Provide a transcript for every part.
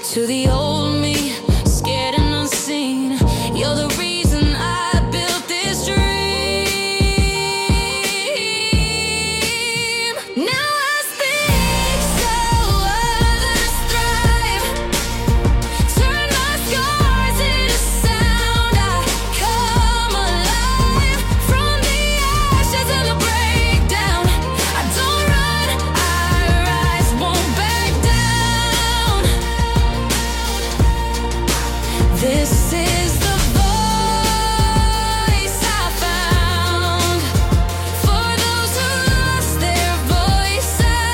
To the old me, scared and unseen, you're the reason I built this dream. Now I speak so others thrive. Turn my scars into sound. I come alive from the ashes of the breakdown. I don't run, I rise, won't back down. This is the voice I found. For those who lost their voice, I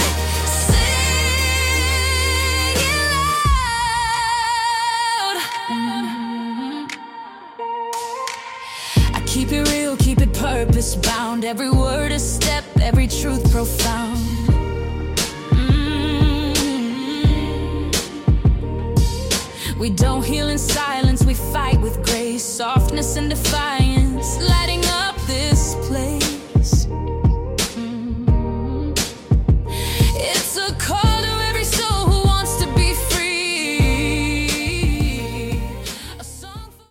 sing it loud. I keep it real, keep it purpose bound. Every word a step, every truth profound. We don't heal in silence, we fight with grace, softness and defiance, lighting up this place. It's a call to every soul who wants to be free. A song for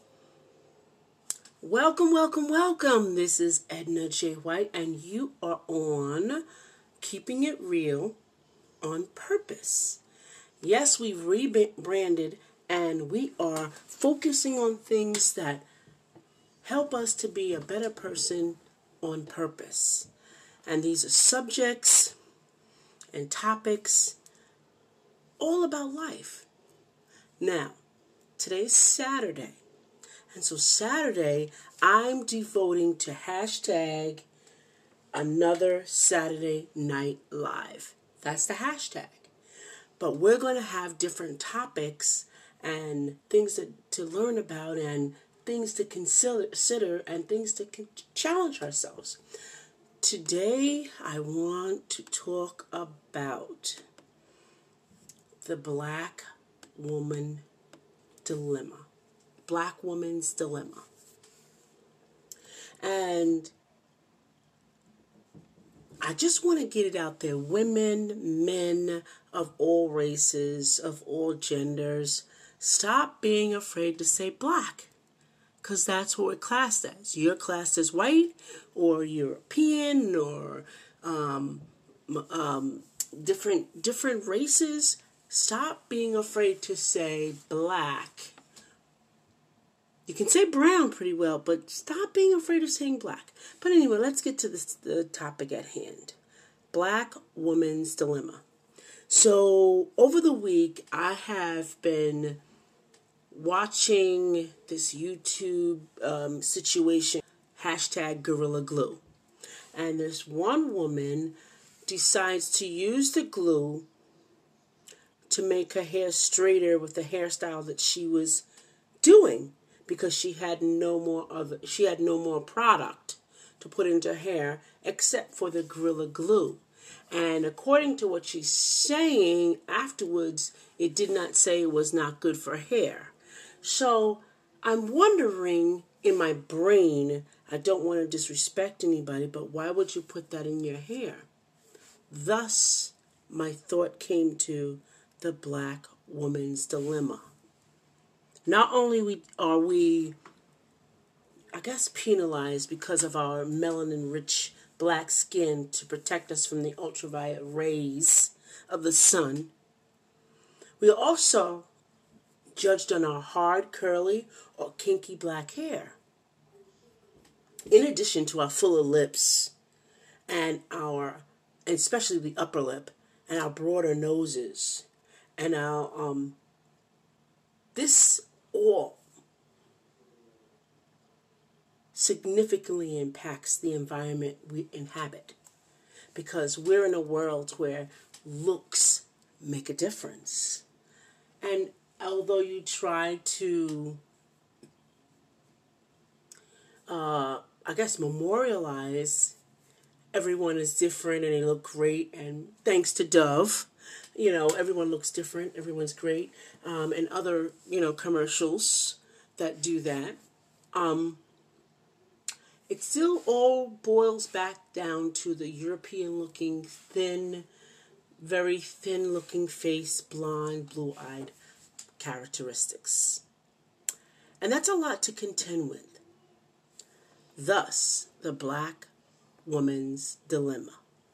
Welcome, welcome, welcome. This is Edna J. White, and you are on Keeping It Real on Purpose. Yes, we've rebranded, and we are focusing on things that help us to be a better person on purpose. And these are subjects and topics all about life. Now, today's Saturday. And so Saturday, I'm devoting to hashtag another Saturday Night Live. That's the hashtag. But we're going to have different topics and things to learn about and things to consider and things to challenge ourselves. Today, I want to talk about the Black woman dilemma. Black woman's dilemma. And I just want to get it out there. Women, men of all races, of all genders, stop being afraid to say black. Because that's what we're classed as. You're classed as white or European or different races. Stop being afraid to say black. You can say brown pretty well, but stop being afraid of saying black. But anyway, let's get to the topic at hand. Black woman's dilemma. So over the week, I have been watching this YouTube situation, hashtag Gorilla Glue. And this one woman decides to use the glue to make her hair straighter with the hairstyle that she was doing, because she had no more product to put into her hair except for the Gorilla Glue. And according to what she's saying afterwards, it did not say it was not good for hair. So I'm wondering in my brain, I don't want to disrespect anybody, but why would you put that in your hair? Thus, my thought came to the Black woman's dilemma. Not only are we, I guess, penalized because of our melanin-rich black skin to protect us from the ultraviolet rays of the sun, we are also judged on our hard, curly, or kinky black hair. In addition to our fuller lips and especially the upper lip, and our broader noses, and our, this all significantly impacts the environment we inhabit, because we're in a world where looks make a difference. And although you try to, memorialize everyone is different and they look great, and thanks to Dove, everyone looks different, everyone's great, and other, commercials that do that, it still all boils back down to the European-looking, thin, very thin-looking face, blonde, blue-eyed characteristics. And that's a lot to contend with. Thus, the black woman's dilemma.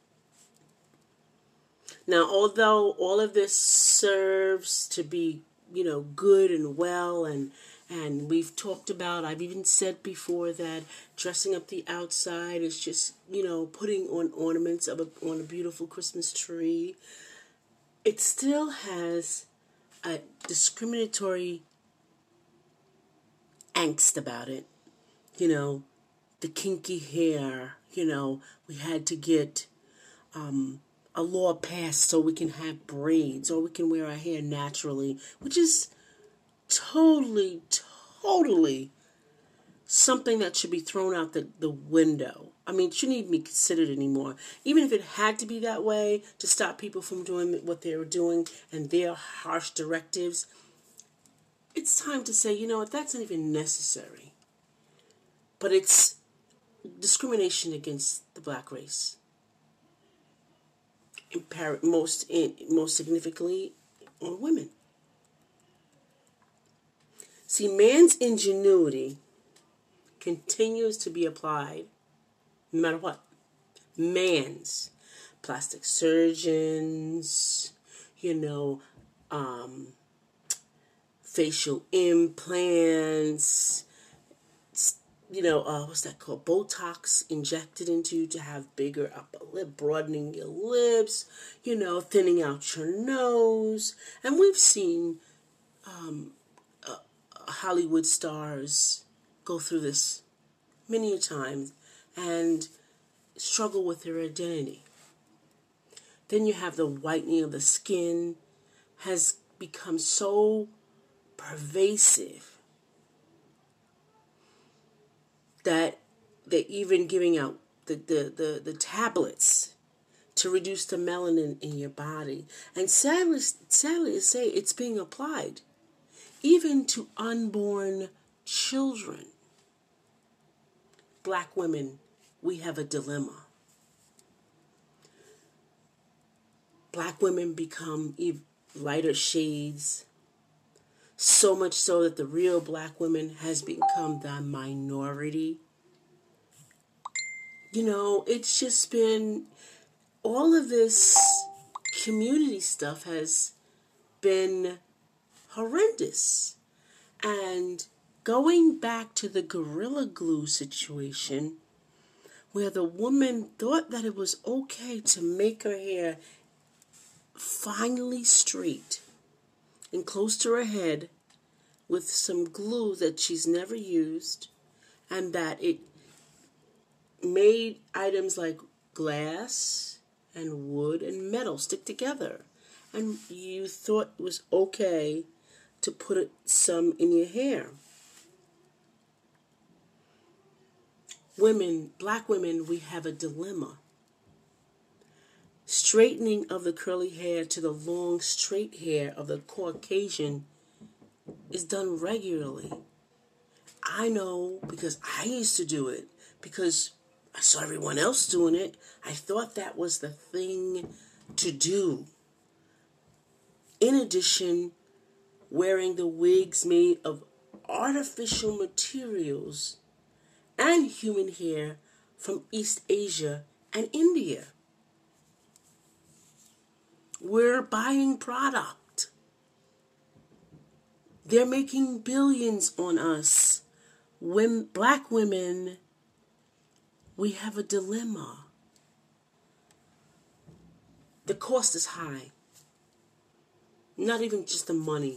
Now, although all of this serves to be, good and well, and we've talked about, I've even said before that dressing up the outside is just, putting on ornaments on a beautiful Christmas tree, it still has a discriminatory angst about it. The kinky hair, we had to get a law passed so we can have braids or we can wear our hair naturally, which is totally something that should be thrown out the window. I mean, it shouldn't even be considered anymore. Even if it had to be that way to stop people from doing what they were doing and their harsh directives, it's time to say, that's not even necessary. But it's discrimination against the black race. Most significantly on women. See, man's ingenuity continues to be applied no matter what. Man's plastic surgeons, facial implants, what's that called? Botox injected into you to have bigger upper lip, broadening your lips, thinning out your nose. And we've seen Hollywood stars go through this many a time and struggle with their identity. Then you have the whitening of the skin has become so pervasive that they're even giving out the tablets to reduce the melanin in your body. And sadly to say, it's being applied even to unborn children. Black women, we have a dilemma. Black women become lighter shades, so much so that the real black woman has become the minority. It's just been, all of this community stuff has been horrendous. And going back to the Gorilla Glue situation, where the woman thought that it was okay to make her hair finely straight and close to her head with some glue that she's never used, and that it made items like glass and wood and metal stick together, and you thought it was okay to put some in your hair. Women, black women, we have a dilemma. Straightening of the curly hair to the long straight hair of the Caucasian is done regularly. I know because I used to do it, because I saw everyone else doing it. I thought that was the thing to do. In addition, wearing the wigs made of artificial materials and human hair from East Asia and India. We're buying product. They're making billions on us. When black women, we have a dilemma. The cost is high. Not even just the money.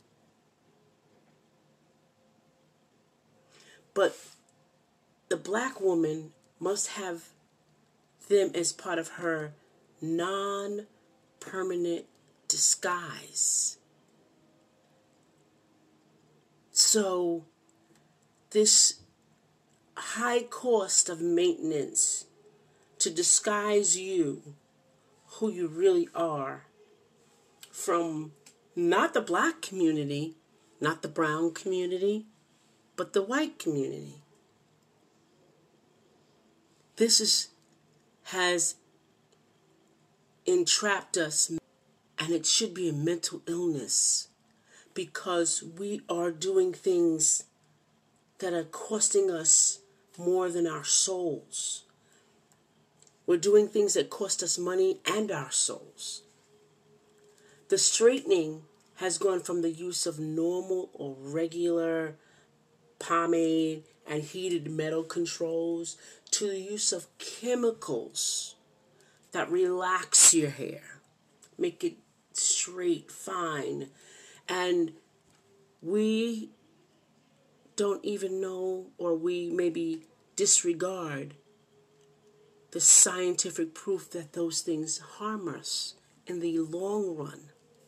But the black woman must have them as part of her non-permanent disguise. So this high cost of maintenance to disguise you, who you really are, from not the black community, not the brown community, but the white community. This has entrapped us, and it should be a mental illness, because we are doing things that are costing us more than our souls. We're doing things that cost us money and our souls. The straightening has gone from the use of normal or regular pomade and heated metal controls to the use of chemicals that relax your hair, make it straight, fine. And we don't even know, or we maybe disregard the scientific proof that those things harm us in the long run.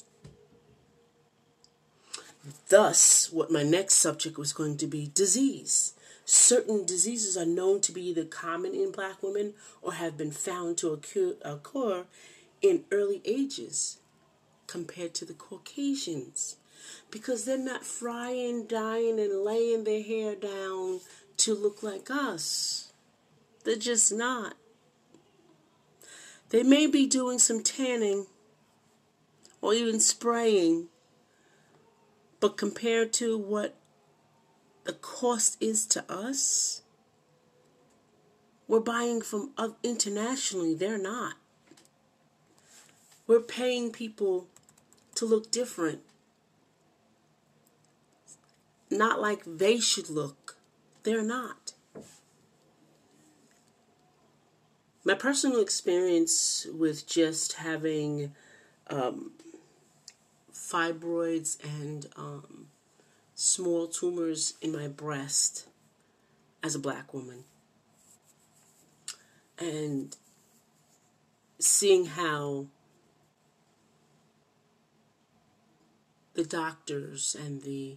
Thus, what my next subject was going to be, disease. Certain diseases are known to be either common in black women or have been found to occur in early ages compared to the Caucasians, because they're not frying, dyeing, and laying their hair down to look like us. They're just not. They may be doing some tanning or even spraying, but compared to what the cost is to us, we're buying from internationally. They're not. We're paying people to look different, not like they should look. They're not. My personal experience with just having fibroids and small tumors in my breast as a black woman, and seeing how the doctors and the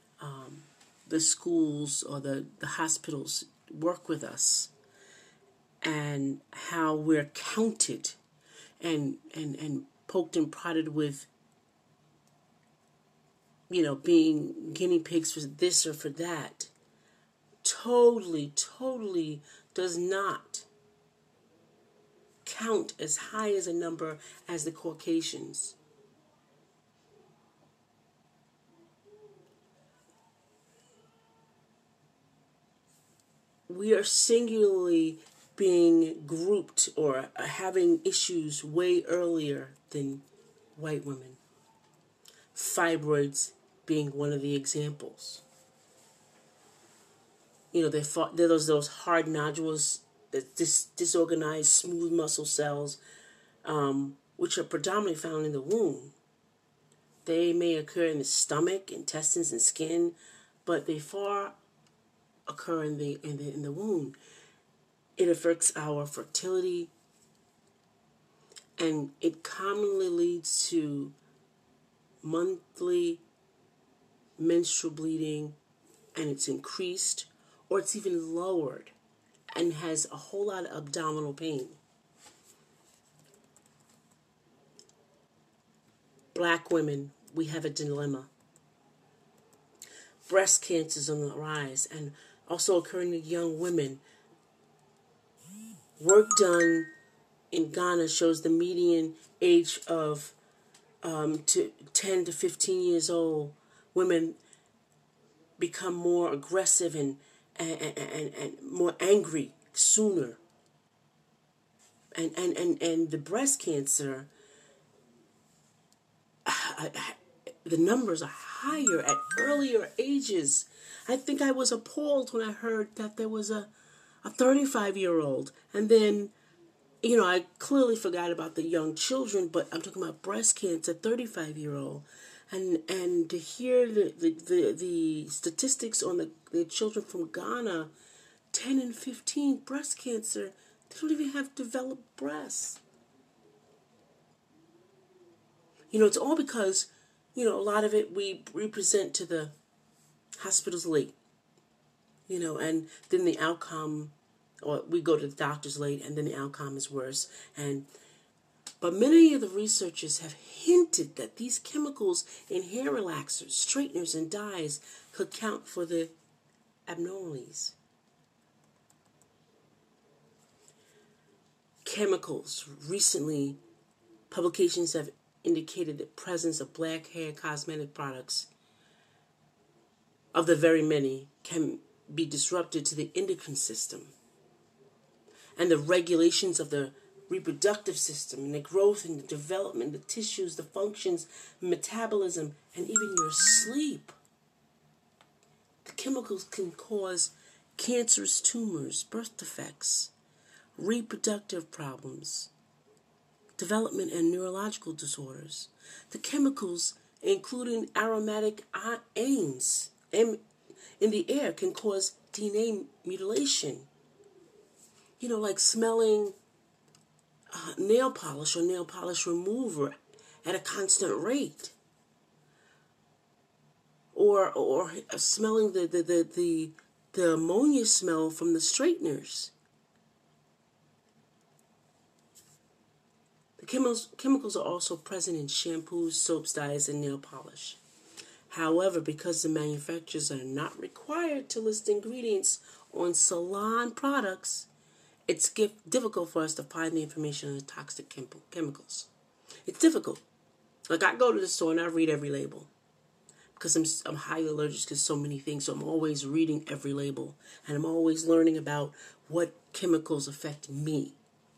schools or the hospitals work with us, and how we're counted and poked and prodded with, being guinea pigs for this or for that, totally does not count as high as a number as the Caucasians. We are singularly being grouped or having issues way earlier than white women. Fibroids being one of the examples. They're those hard nodules, disorganized, smooth muscle cells, which are predominantly found in the womb. They may occur in the stomach, intestines, and skin, but they far occur in the womb. It affects our fertility, and it commonly leads to monthly menstrual bleeding, and it's increased, or it's even lowered, and has a whole lot of abdominal pain. Black women, we have a dilemma. Breast cancer is on the rise, and also occurring in young women. Work done in Ghana shows the median age of to 10 to 15 years old, women become more aggressive and more angry sooner. And the breast cancer, the numbers are higher at earlier ages. I think I was appalled when I heard that there was a 35-year-old. And then, I clearly forgot about the young children, but I'm talking about breast cancer, 35-year-old. And to hear the statistics on the children from Ghana, 10 and 15, breast cancer, they don't even have developed breasts. It's all because, a lot of it we present to the hospitals late, and then the outcome, or we go to the doctors late, and then the outcome is worse. But many of the researchers have hinted that these chemicals in hair relaxers, straighteners, and dyes could count for the abnormalities. Chemicals. Recently, publications have indicated the presence of black hair cosmetic products of the very many can be disrupted to the endocrine system and the regulations of the reproductive system and the growth and the development, the tissues, the functions, metabolism, and even your sleep. The chemicals can cause cancerous tumors, birth defects, reproductive problems, development and neurological disorders. The chemicals, including aromatic amines in the air, can cause DNA mutilation. Like smelling nail polish or nail polish remover at a constant rate. Or smelling the ammonia smell from the straighteners. The chemicals are also present in shampoos, soaps, dyes, and nail polish. However, because the manufacturers are not required to list ingredients on salon products, it's difficult for us to find the information on the toxic chemicals. It's difficult. Like, I go to the store and I read every label because I'm highly allergic to so many things, so I'm always reading every label, and I'm always learning about what chemicals affect me.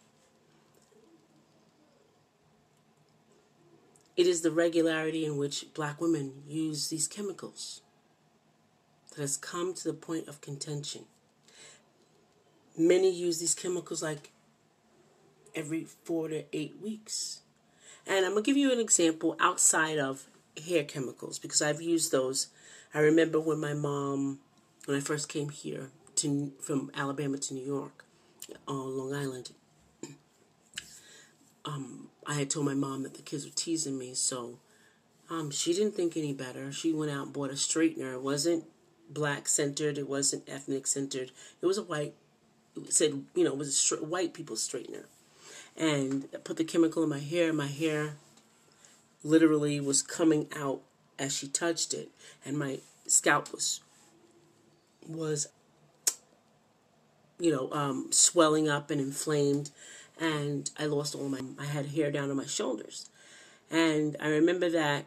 It is the regularity in which black women use these chemicals that has come to the point of contention. Many use these chemicals like every 4 to 8 weeks. And I'm going to give you an example outside of hair chemicals because I've used those. I remember when I first came here from Alabama to New York, on Long Island, I had told my mom that the kids were teasing me, so she didn't think any better. She went out and bought a straightener. It wasn't black-centered. It wasn't ethnic-centered. It was a white, it was a white people's straightener. And I put the chemical in my hair. My hair literally was coming out as she touched it. And my scalp was swelling up and inflamed. And I lost I had hair down on my shoulders. And I remember that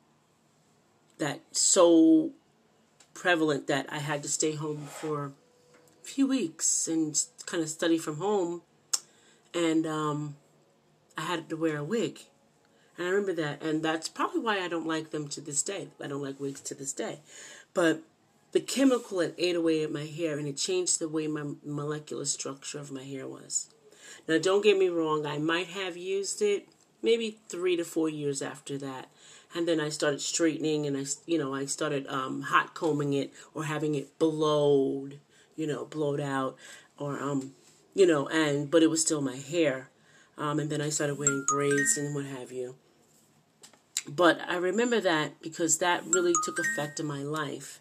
so prevalent that I had to stay home for a few weeks and kind of study from home. And I had to wear a wig. And I remember that. And that's probably why I don't like them to this day. I don't like wigs to this day. But the chemical had ate away at my hair, and it changed the way my molecular structure of my hair was. Now, don't get me wrong. I might have used it maybe 3 to 4 years after that. And then I started straightening, and I started hot combing it or having it blowed out, or but it was still my hair. And then I started wearing braids and what have you. But I remember that because that really took effect in my life.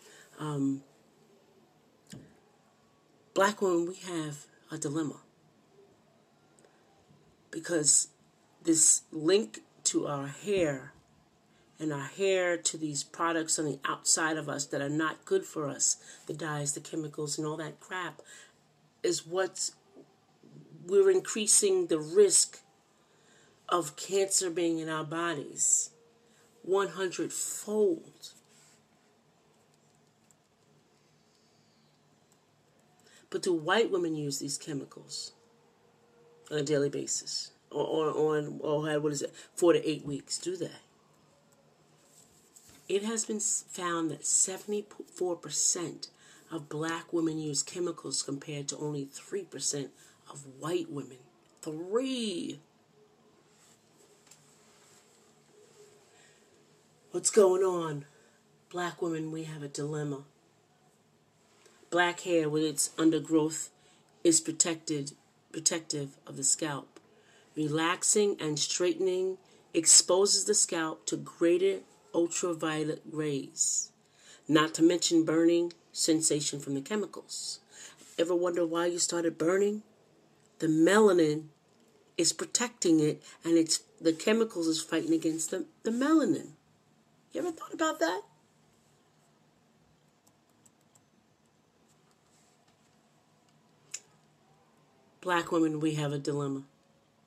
Black women, we have a dilemma. Because this link to our hair and our hair to these products on the outside of us that are not good for us, the dyes, the chemicals, and all that crap, is we're increasing the risk of cancer being in our bodies 100-fold. But do white women use these chemicals on a daily basis? Or 4 to 8 weeks? Do they? It has been found that 74% of black women use chemicals compared to only 3% of white women. 3. What's going on? Black women, we have a dilemma. Black hair with its undergrowth is protective of the scalp. Relaxing and straightening exposes the scalp to greater ultraviolet rays, not to mention burning sensation from the chemicals. Ever wonder why you started burning? The melanin is protecting it, and the chemicals is fighting against the melanin. You ever thought about that? Black women, we have a dilemma.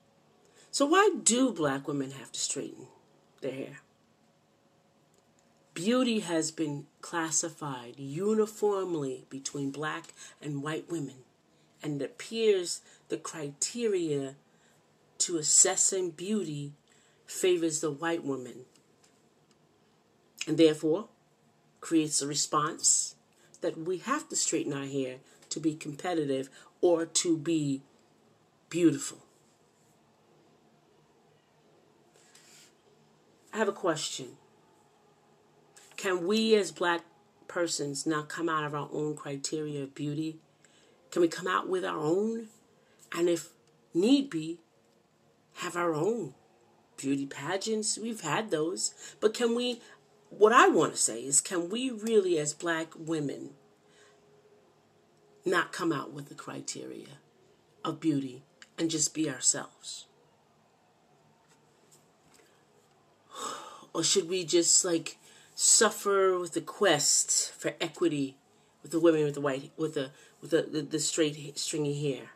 So why do black women have to straighten their hair? Beauty has been classified uniformly between black and white women, and it appears the criteria to assessing beauty favors the white woman, and therefore creates a response that we have to straighten our hair to be competitive or to be beautiful. I have a question. Can we as black persons now come out of our own criteria of beauty? Can we come out with our own? And if need be, have our own beauty pageants? We've had those. But can we, what I want to say is, can we really as black women not come out with the criteria of beauty and just be ourselves? Or should we just suffer with the quest for equity with the women with the white, with the straight stringy hair?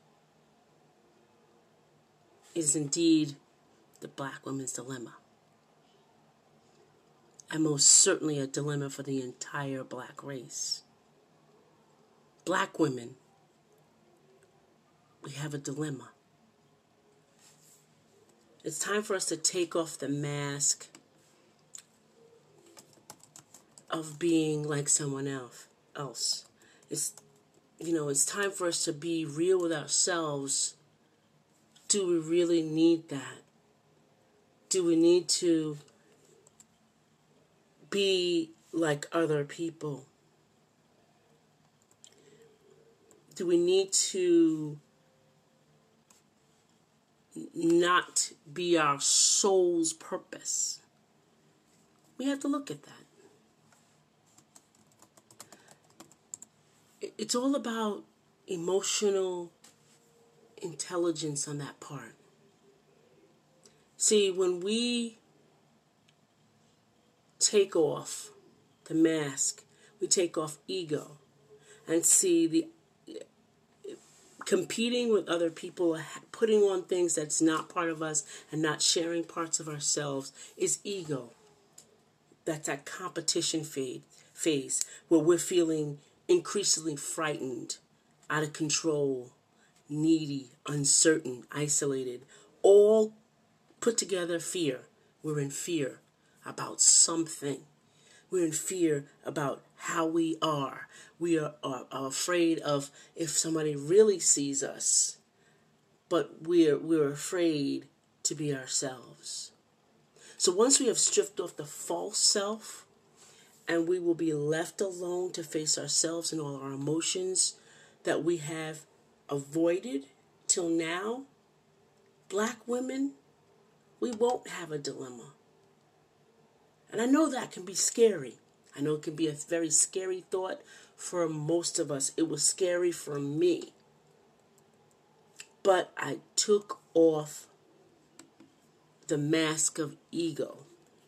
It is indeed the black woman's dilemma, and most certainly a dilemma for the entire black race. Black women, we have a dilemma. It's time for us to take off the mask of being like someone else. It's time for us to be real with ourselves. Do we really need that? Do we need to be like other people? Do we need to not be our soul's purpose? We have to look at that. It's all about emotional intelligence on that part. See, when we take off the mask, we take off ego, and see the competing with other people, putting on things that's not part of us and not sharing parts of ourselves is ego. That's that competition phase where we're feeling increasingly frightened, out of control, needy, uncertain, isolated, all put together fear. We're in fear about something. We're in fear about how we are. We are afraid of if somebody really sees us, but we're afraid to be ourselves. So once we have stripped off the false self, and we will be left alone to face ourselves and all our emotions that we have avoided till now, black women, we won't have a dilemma. And I know that can be scary. I know it can be a very scary thought for most of us. It was scary for me. But I took off the mask of ego.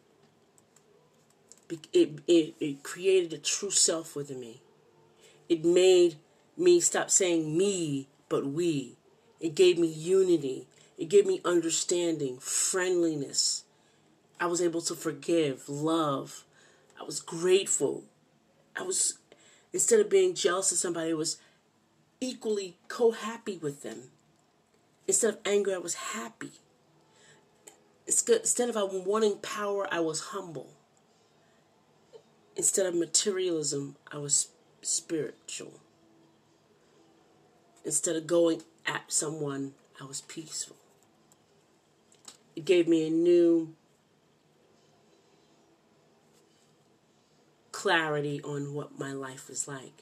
It created a true self within me. It made me stop saying me, but we. It gave me unity. It gave me understanding, friendliness. I was able to forgive, love. I was grateful. Instead of being jealous of somebody, I was equally co-happy with them. Instead of anger, I was happy. Instead of wanting power, I was humble. Instead of materialism, I was spiritual. Instead of going at someone, I was peaceful. It gave me a new clarity on what my life was like.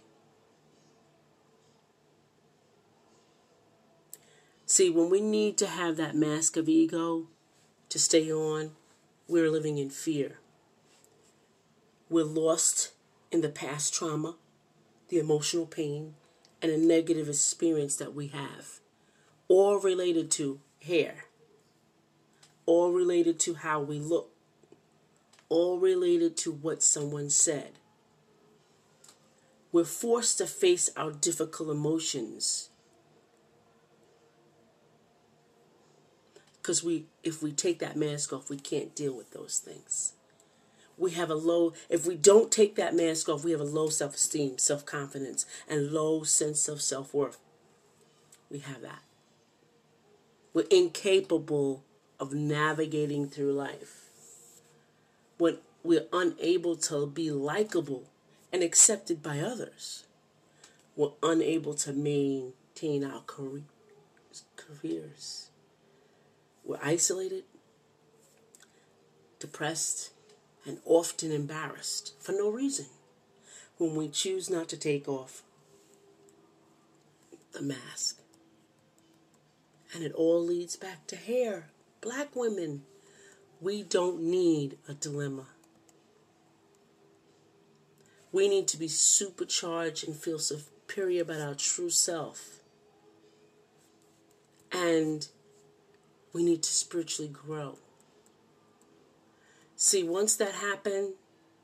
See, when we need to have that mask of ego to stay on, we're living in fear. We're lost in the past trauma, the emotional pain, and a negative experience that we have. All related to hair. All related to how we look. All related to what someone said. We're forced to face our difficult emotions. Because if we take that mask off, we can't deal with those things. if we don't take that mask off, we have a low self-esteem, self-confidence, and low sense of self-worth. We have that. We're incapable of navigating through life. When we're unable to be likable and accepted by others, we're unable to maintain our careers. We're isolated, depressed, and often embarrassed for no reason when we choose not to take off the mask. And it all leads back to hair. Black women, we don't need a dilemma. We need to be supercharged and feel superior about our true self. And we need to spiritually grow. See, once that happened,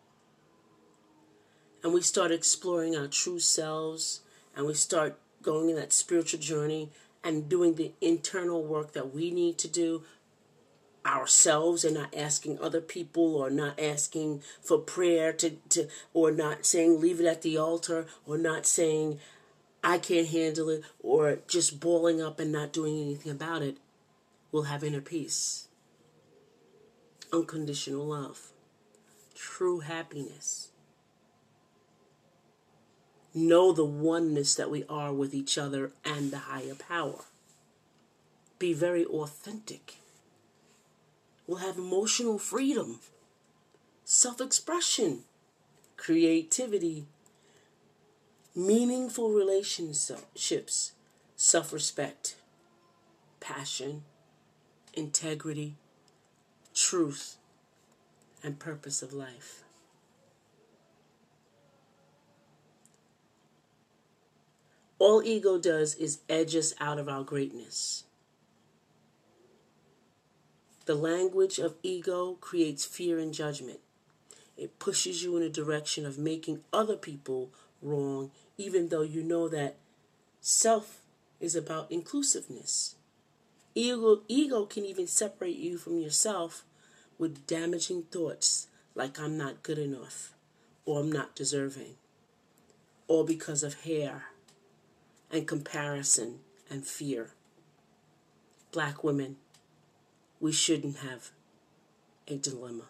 and we start exploring our true selves, and we start going in that spiritual journey and doing the internal work that we need to do ourselves, and not asking other people, or not asking for prayer or not saying leave it at the altar, or not saying I can't handle it, or just balling up and not doing anything about it, we'll have inner peace, unconditional love, true happiness. Know the oneness that we are with each other and the higher power. Be very authentic. We'll have emotional freedom, self-expression, creativity, meaningful relationships, self-respect, passion, integrity, truth, and purpose of life. All ego does is edge us out of our greatness. The language of ego creates fear and judgment. It pushes you in a direction of making other people wrong, even though you know that self is about inclusiveness. Ego can even separate you from yourself with damaging thoughts like I'm not good enough, or I'm not deserving, or because of hair and comparison and fear. Black women, we shouldn't have a dilemma.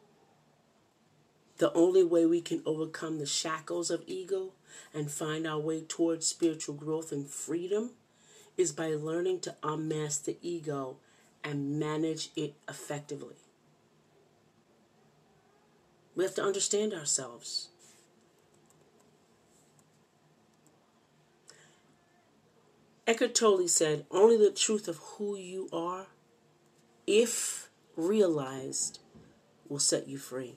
The only way we can overcome the shackles of ego and find our way towards spiritual growth and freedom is by learning to unmask the ego and manage it effectively. We have to understand ourselves. Eckhart Tolle said, only the truth of who you are, if realized, will set you free.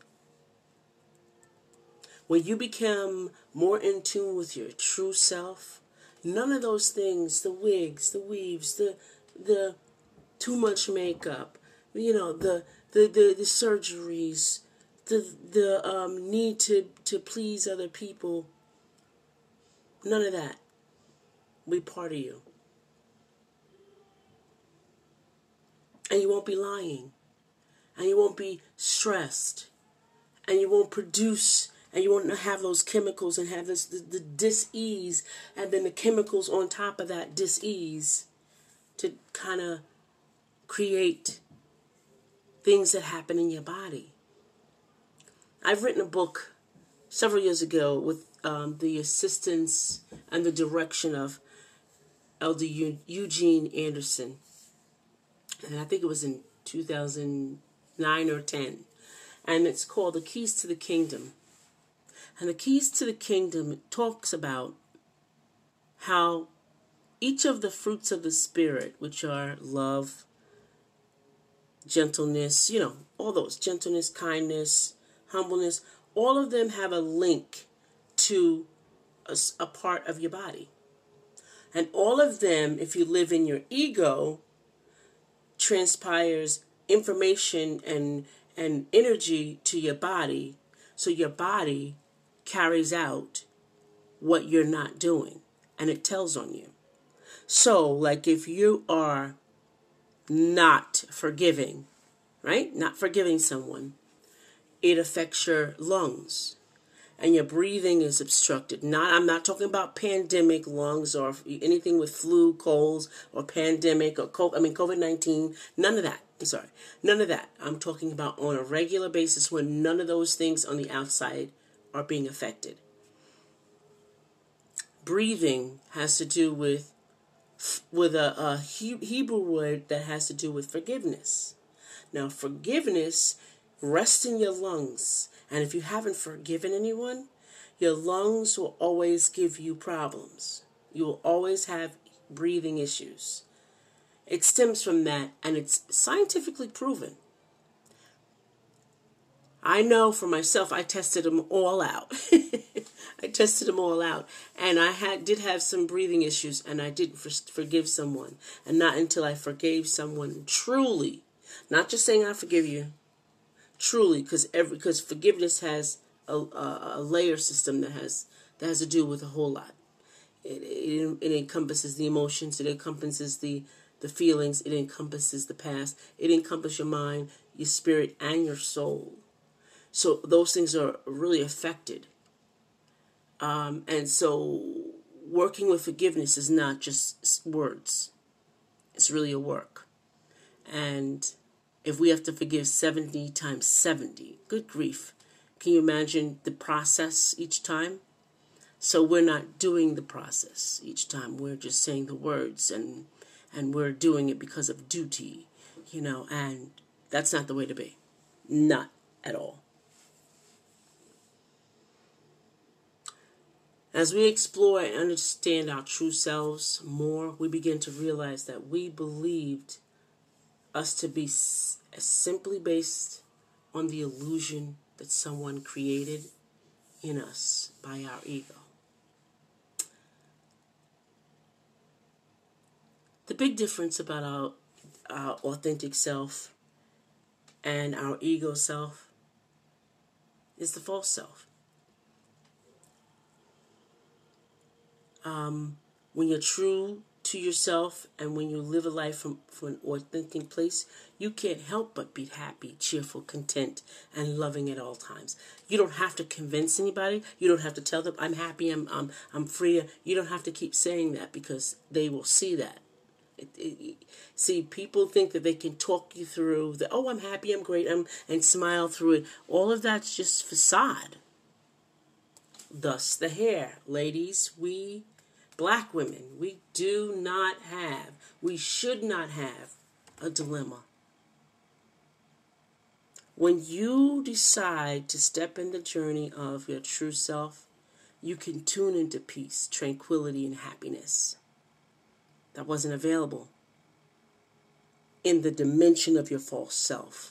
When you become more in tune with your true self, none of those things, the wigs, the weaves, the too much makeup, the surgeries, the need to please other people, none of that will be part of you. And you won't be lying, and you won't be stressed, and you won't produce, and you won't have those chemicals and have the dis-ease, and then the chemicals on top of that dis-ease to kind of create things that happen in your body. I've written a book several years ago with the assistance and the direction of Elder Eugene Anderson. And I think it was in 2009 or 10. And it's called The Keys to the Kingdom. And the Keys to the Kingdom talks about how each of the fruits of the Spirit, which are love, gentleness, all those, gentleness, kindness, humbleness, all of them have a link to a part of your body. And all of them, if you live in your ego, transpires information and energy to your body, so your body carries out what you're not doing, and it tells on you. So, like if you are not forgiving, right? Not forgiving someone, it affects your lungs. And your breathing is obstructed. I'm not talking about pandemic lungs or anything with flu, colds, or pandemic or COVID-19. None of that. I'm sorry. None of that. I'm talking about on a regular basis when none of those things on the outside are being affected. Breathing has to do with a Hebrew word that has to do with forgiveness. Now, forgiveness rests in your lungs. And if you haven't forgiven anyone, your lungs will always give you problems. You will always have breathing issues. It stems from that, and it's scientifically proven. I know for myself, I tested them all out. And I did have some breathing issues, and I didn't forgive someone. And not until I forgave someone truly, not just saying I forgive you, truly, because forgiveness has a layer system that has to do with a whole lot. It encompasses the emotions, it encompasses the feelings, it encompasses the past, it encompasses your mind, your spirit, and your soul. So those things are really affected. And so working with forgiveness is not just words. It's really a work. And if we have to forgive 70 times 70, good grief. Can you imagine the process each time? So we're not doing the process each time. We're just saying the words and we're doing it because of duty, and that's not the way to be. Not at all. As we explore and understand our true selves more, we begin to realize that we believed us to be simply based on the illusion that someone created in us by our ego. The big difference about our authentic self and our ego self is the false self. When you're true to yourself and when you live a life from an authentic place, you can't help but be happy, cheerful, content, and loving at all times. You don't have to convince anybody. You don't have to tell them, I'm happy, I'm free. You don't have to keep saying that because they will see that. See, people think that they can talk you through I'm happy, I'm great, and smile through it. All of that's just facade. Thus the hair. Ladies, Black women, we should not have a dilemma. When you decide to step in the journey of your true self, you can tune into peace, tranquility, and happiness. That wasn't available in the dimension of your false self.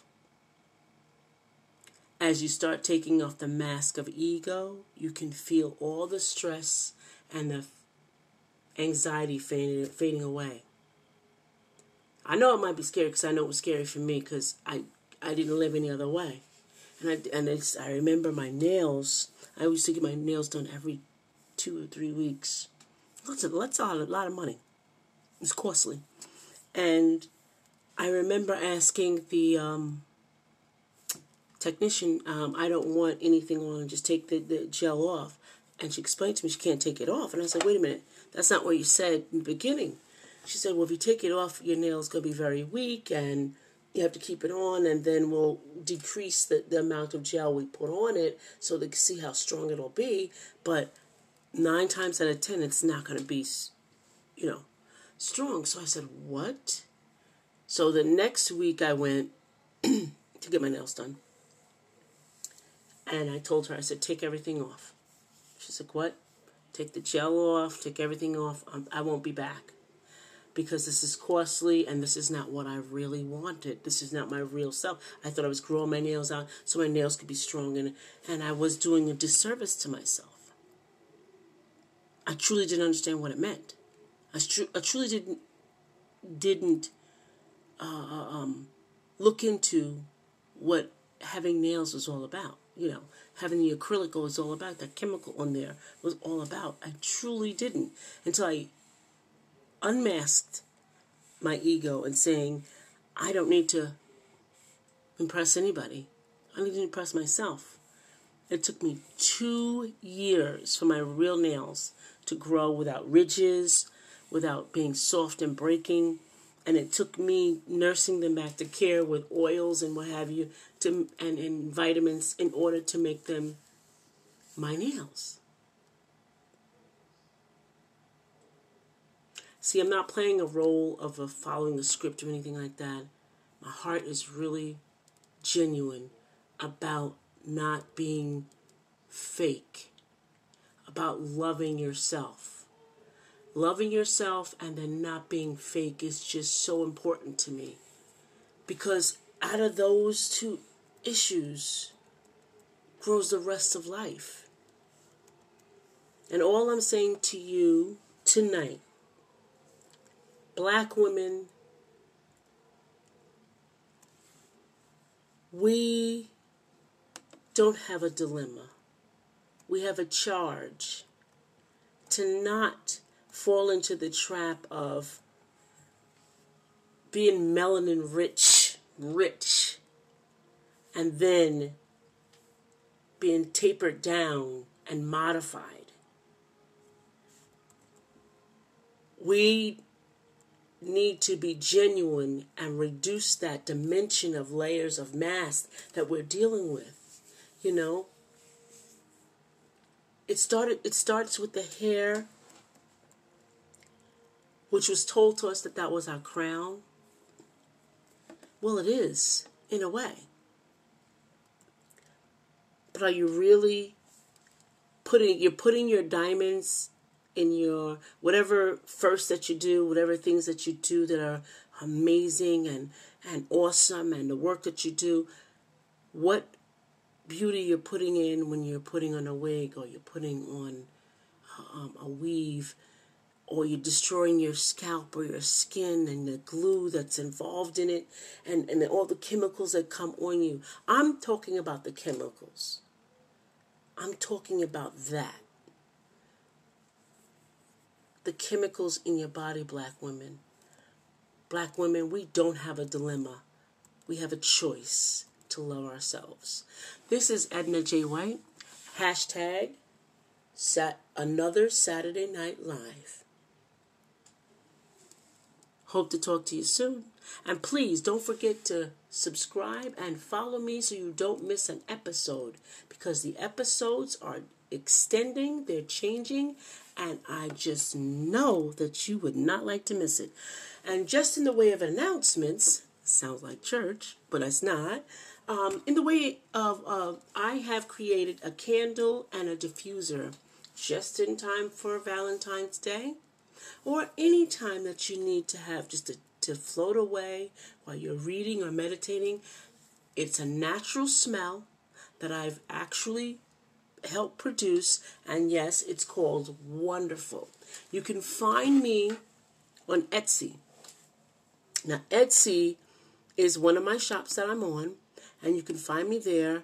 As you start taking off the mask of ego, you can feel all the stress and the anxiety fading away. I know it might be scary because I know it was scary for me because I didn't live any other way. And I remember my nails. I used to get my nails done every 2 or 3 weeks. That's a lot of money. It's costly. And I remember asking the technician, I don't want anything on, just take the gel off. And she explained to me she can't take it off. And I said, wait a minute, that's not what you said in the beginning. She said, well, if you take it off, your nail's going to be very weak and you have to keep it on, and then we'll decrease the amount of gel we put on it so they can see how strong it'll be. But 9 times out of 10, it's not going to be, strong. So I said, what? So the next week I went to get my nails done. And I told her, I said, take everything off. She's like, what? Take the gel off, take everything off. I won't be back. Because this is costly and this is not what I really wanted. This is not my real self. I thought I was growing my nails out so my nails could be strong, and I was doing a disservice to myself. I truly didn't understand what it meant. I truly didn't look into what having nails was all about. Having the acrylic was all about. That chemical on there was all about. I truly didn't until I unmasked my ego and saying, I don't need to impress anybody. I need to impress myself. It took me 2 years for my real nails to grow without ridges, without being soft and breaking. And it took me nursing them back to care with oils and what have you, and vitamins in order to make them my nails. See, I'm not playing a role of following a script or anything like that. My heart is really genuine about not being fake, about loving yourself. Loving yourself and then not being fake is just so important to me. Because out of those two issues grows the rest of life. And all I'm saying to you tonight, Black women, we don't have a dilemma. We have a charge to not fall into the trap of being melanin rich, and then being tapered down and modified. We need to be genuine and reduce that dimension of layers of mask that we're dealing with. You know, it starts with the hair, which was told to us that was our crown. Well, it is, in a way. But are you really putting your diamonds in your whatever first that you do, whatever things that you do that are amazing and awesome, and the work that you do, what beauty you're putting in when you're putting on a wig, or you're putting on a weave, or you're destroying your scalp or your skin and the glue that's involved in it, and all the chemicals that come on you. I'm talking about the chemicals. I'm talking about that. The chemicals in your body, Black women. Black women, we don't have a dilemma. We have a choice to love ourselves. This is Edna J. White. Hashtag another Saturday Night Live. Hope to talk to you soon. And please don't forget to subscribe and follow me so you don't miss an episode, because the episodes are extending, they're changing, and I just know that you would not like to miss it. And just in the way of announcements, sounds like church, but it's not. In the way of, I have created a candle and a diffuser just in time for Valentine's Day, or any time that you need to have just to float away while you're reading or meditating. It's a natural smell that I've actually helped produce, and yes, it's called Wonderful. You can find me on Etsy. Now, Etsy is one of my shops that I'm on, and you can find me there,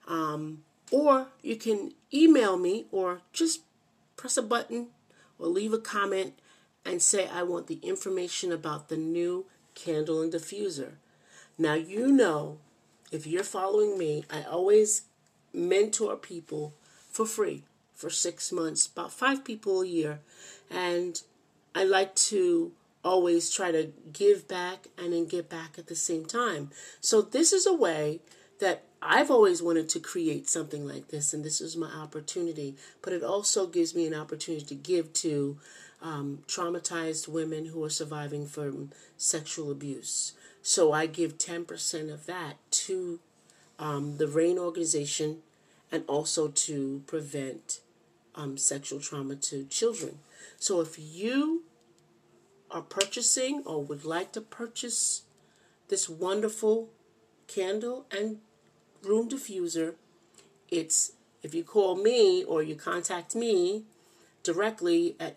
or you can email me, or just press a button or leave a comment and say, I want the information about the new candle and diffuser. Now, you know, if you're following me, I always mentor people for free for 6 months, about 5 people a year. And I like to always try to give back and then give back at the same time. So this is a way that I've always wanted to create something like this, and this is my opportunity. But it also gives me an opportunity to give to traumatized women who are surviving from sexual abuse. So I give 10% of that to the RAIN organization, and also to prevent sexual trauma to children. So if you are purchasing or would like to purchase this wonderful candle and room diffuser, it's, if you call me or you contact me directly at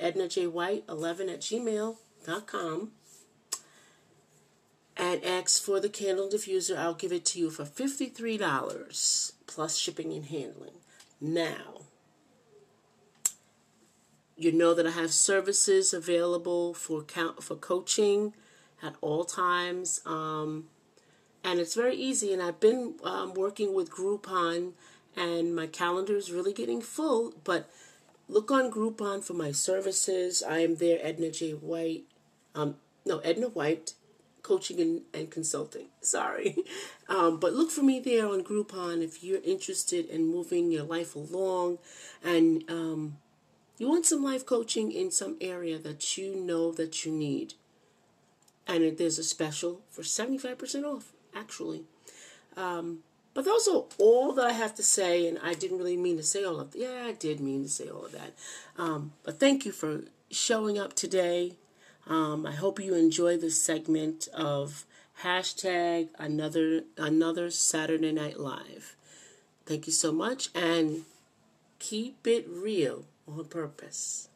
ednajwhite11@gmail.com and ask for the candle diffuser, I'll give it to you for $53 plus shipping and handling. Now, you know that I have services available for coaching at all times, And it's very easy. And I've been working with Groupon, and my calendar is really getting full. But look on Groupon for my services. I am there, Edna J. White. Edna White, coaching and consulting. Sorry. But look for me there on Groupon if you're interested in moving your life along and you want some life coaching in some area that you know that you need. And there's a special for 75% off, actually. But those are all that I have to say, and I didn't really mean to say all of that. Yeah, I did mean to say all of that. But thank you for showing up today. I hope you enjoy this segment of hashtag another Saturday Night Live. Thank you so much, and keep it real on purpose.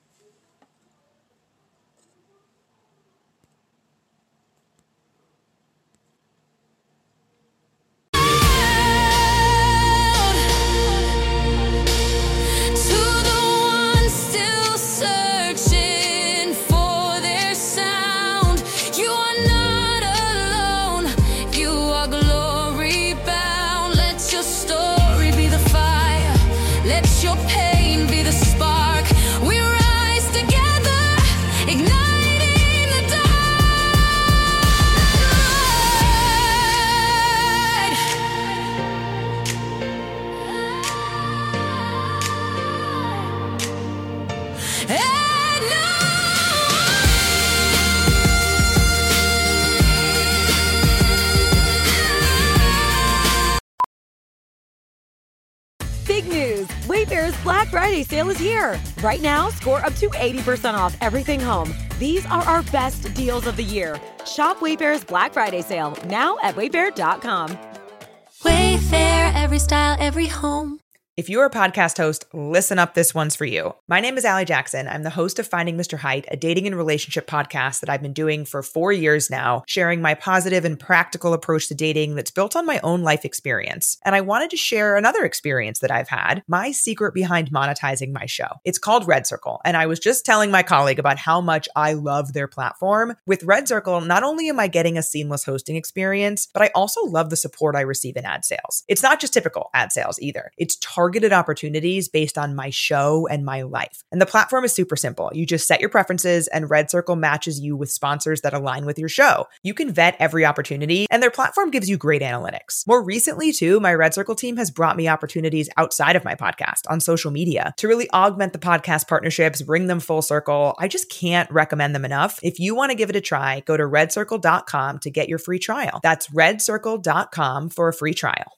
Your pain be the spark. We rise together, igniting the dark. Big news! Wayfair's Black Friday sale is here. Right now, score up to 80% off everything home. These are our best deals of the year. Shop Wayfair's Black Friday sale now at wayfair.com. Wayfair, every style, every home. If you're a podcast host, listen up, this one's for you. My name is Allie Jackson. I'm the host of Finding Mr. Height, a dating and relationship podcast that I've been doing for 4 years now, sharing my positive and practical approach to dating that's built on my own life experience. And I wanted to share another experience that I've had, my secret behind monetizing my show. It's called Red Circle, and I was just telling my colleague about how much I love their platform. With Red Circle, not only am I getting a seamless hosting experience, but I also love the support I receive in ad sales. It's not just typical ad sales either. It's targeted opportunities based on my show and my life. And the platform is super simple. You just set your preferences and Red Circle matches you with sponsors that align with your show. You can vet every opportunity and their platform gives you great analytics. More recently too, my Red Circle team has brought me opportunities outside of my podcast on social media to really augment the podcast partnerships, bring them full circle. I just can't recommend them enough. If you want to give it a try, go to redcircle.com to get your free trial. That's redcircle.com for a free trial.